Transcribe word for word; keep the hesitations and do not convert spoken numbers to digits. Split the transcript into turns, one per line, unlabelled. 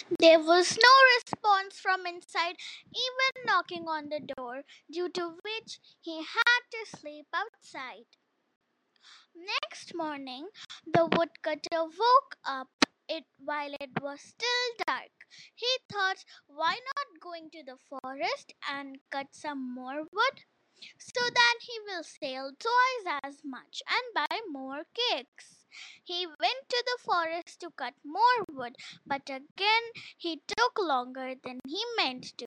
There was no response from inside, even knocking on the door, due to which he had to sleep outside. Next morning, the woodcutter woke up it while it was still dark. He thought, why not going to the forest and cut some more wood so that he will sell twice as much and buy more cakes. He went to the forest to cut more wood, but again he took longer than he meant to.